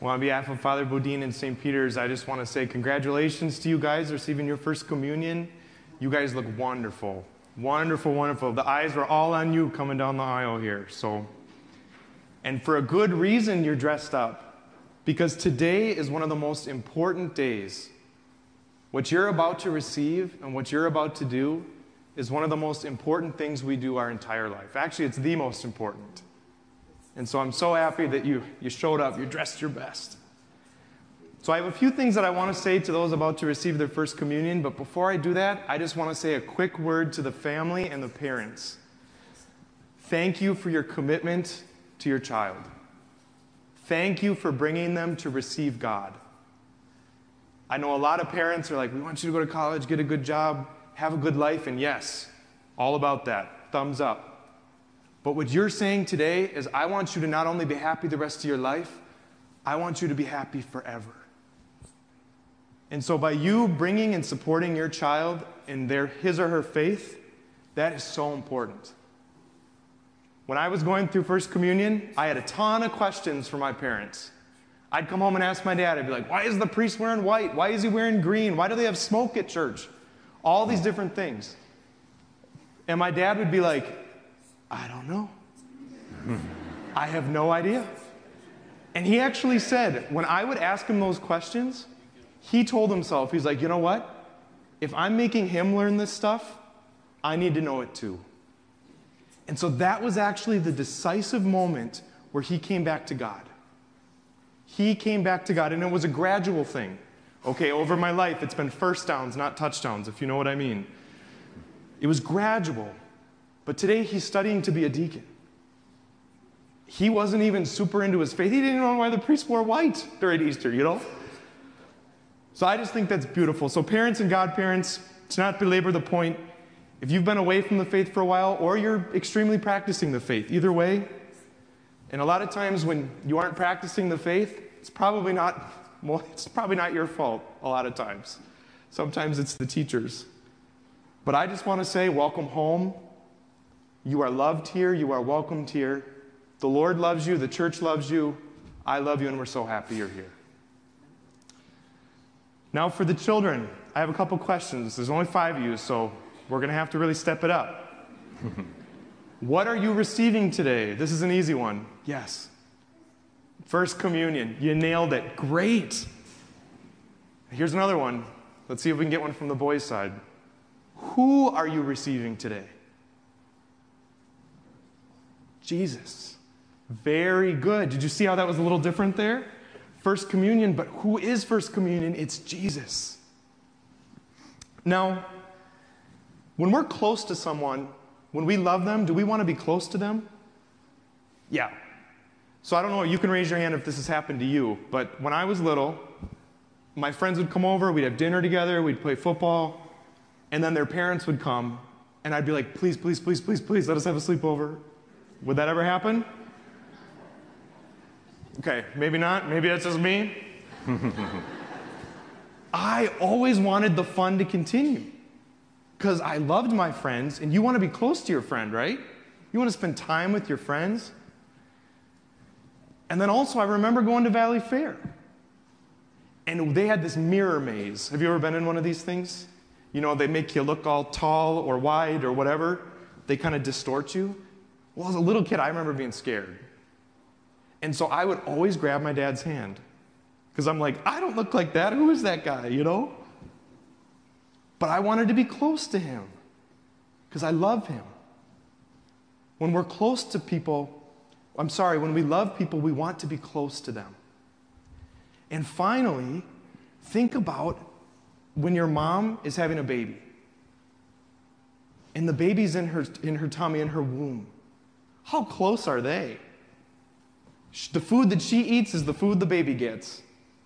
Well, on behalf of Father Bodine and St. Peter's, I just want to say congratulations to you guys receiving your first communion. You guys look wonderful. Wonderful, wonderful. The eyes were all on you coming down the aisle here. And for a good reason you're dressed up, because today is one of the most important days. What you're about to receive and what you're about to do is one of the most important things we do our entire life. Actually, it's the most important. And so I'm so happy that you showed up, you dressed your best. So I have a few things that I want to say to those about to receive their first communion, but before I do that, I just want to say a quick word to the family and the parents. Thank you for your commitment to your child. Thank you for bringing them to receive God. I know a lot of parents are like, we want you to go to college, get a good job, have a good life, and yes, all about that. Thumbs up. But what you're saying today is I want you to not only be happy the rest of your life, I want you to be happy forever. And so by you bringing and supporting your child in his or her faith, that is so important. When I was going through First Communion, I had a ton of questions for my parents. I'd come home and ask my dad, I'd be like, why is the priest wearing white? Why is he wearing green? Why do they have smoke at church? All these different things. And my dad would be like, I don't know. I have no idea. And he actually said, when I would ask him those questions, he told himself, he's like, you know what? If I'm making him learn this stuff, I need to know it too. And so that was actually the decisive moment where he came back to God. He came back to God, and it was a gradual thing. Okay, over my life, it's been first downs, not touchdowns, if you know what I mean. It was gradual. But today, he's studying to be a deacon. He wasn't even super into his faith. He didn't know why the priest wore white during Easter, you know? So I just think that's beautiful. So parents and godparents, to not belabor the point, if you've been away from the faith for a while, or you're extremely practicing the faith, either way, and a lot of times when you aren't practicing the faith, it's probably not your fault a lot of times. Sometimes it's the teachers. But I just want to say, welcome home. You are loved here. You are welcomed here. The Lord loves you. The church loves you. I love you, and we're so happy you're here. Now for the children, I have a couple questions. There's only 5 of you, so we're going to have to really step it up. What are you receiving today? This is an easy one. Yes. First communion. You nailed it. Great. Here's another one. Let's see if we can get one from the boys' side. Who are you receiving today? Jesus. Very good. Did you see how that was a little different there? First communion, but who is first communion? It's Jesus. Now, when we're close to someone, when we love them, do we want to be close to them? Yeah. So I don't know, you can raise your hand if this has happened to you, but when I was little, my friends would come over, we'd have dinner together, we'd play football, and then their parents would come, and I'd be like, please, please, please, please, please, let us have a sleepover. Would that ever happen? Okay, maybe not. Maybe that's just me. I always wanted the fun to continue because I loved my friends, and you want to be close to your friend, right? You want to spend time with your friends. And then also, I remember going to Valley Fair, and they had this mirror maze. Have you ever been in one of these things? You know, they make you look all tall or wide or whatever. They kind of distort you. Well, as a little kid, I remember being scared. And so I would always grab my dad's hand because I'm like, I don't look like that. Who is that guy, you know? But I wanted to be close to him because I love him. When we're close to people, when we love people, we want to be close to them. And finally, think about when your mom is having a baby and the baby's in her tummy, in her womb. How close are they? The food that she eats is the food the baby gets.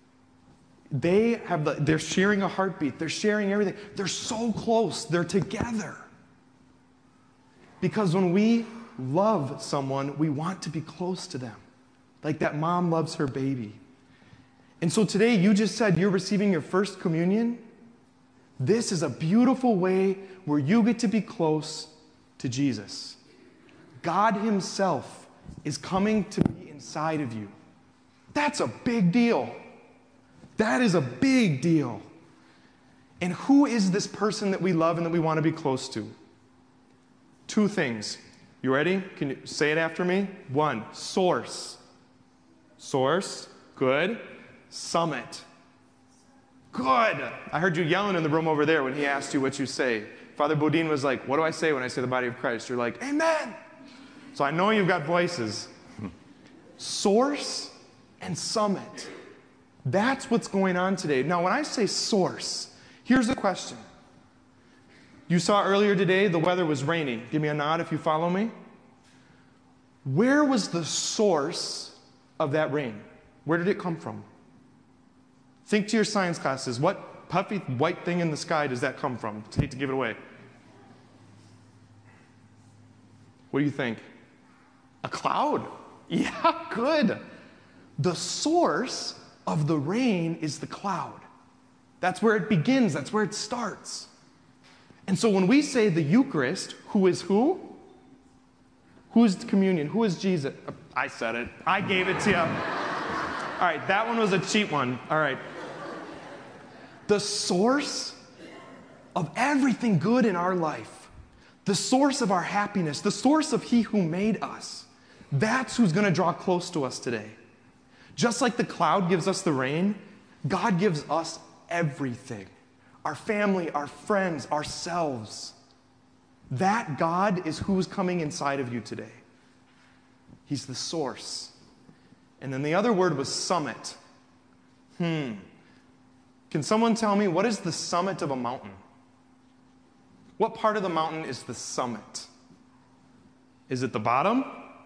They're sharing a heartbeat. They're sharing everything. They're so close. They're together. Because when we love someone, we want to be close to them. Like that mom loves her baby. And so today, you just said you're receiving your first communion. This is a beautiful way where you get to be close to Jesus. God himself is coming to be inside of you. That's a big deal. That is a big deal. And who is this person that we love and that we want to be close to? Two things. You ready? Can you say it after me? One, source. Source. Good. Summit. Good. I heard you yelling in the room over there when he asked you what you say. Father Bodine was like, what do I say when I say the body of Christ? You're like, amen. So I know you've got voices. Source and summit. That's what's going on today. Now, when I say source, here's a question. You saw earlier today the weather was rainy. Give me a nod if you follow me. Where was the source of that rain? Where did it come from? Think to your science classes. What puffy white thing in the sky does that come from? I hate to give it away. What do you think? A cloud. Yeah, good. The source of the rain is the cloud. That's where it begins. That's where it starts. And so when we say the Eucharist, who is who? Who is communion? Who is Jesus? I said it. I gave it to you. All right, that one was a cheat one. All right. The source of everything good in our life, the source of our happiness, the source of He who made us, that's who's going to draw close to us today. Just like the cloud gives us the rain, God gives us everything. Our family, our friends, ourselves. That God is who's coming inside of you today. He's the source. And then the other word was summit. Can someone tell me, what is the summit of a mountain? What part of the mountain is the summit? Is it the bottom?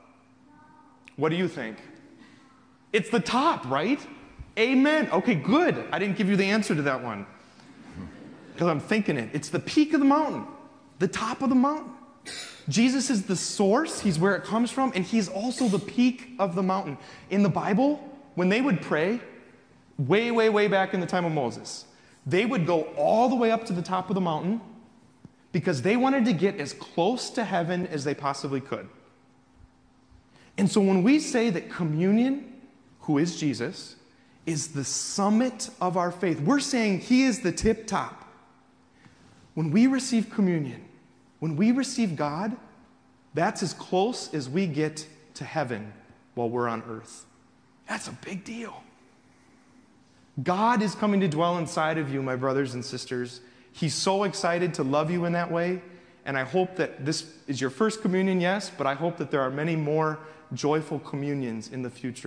What do you think? It's the top, right? Amen. Okay, good. I didn't give you the answer to that one because I'm thinking it. It's the peak of the mountain, the top of the mountain. Jesus is the source. He's where it comes from, and He's also the peak of the mountain. In the Bible, when they would pray, way, way, way back in the time of Moses, they would go all the way up to the top of the mountain because they wanted to get as close to heaven as they possibly could. And so when we say that communion, who is Jesus, is the summit of our faith, we're saying He is the tip top. When we receive communion, when we receive God, that's as close as we get to heaven while we're on earth. That's a big deal. God is coming to dwell inside of you, my brothers and sisters. He's so excited to love you in that way. And I hope that this is your first communion, yes, but I hope that there are many more joyful communions in the future.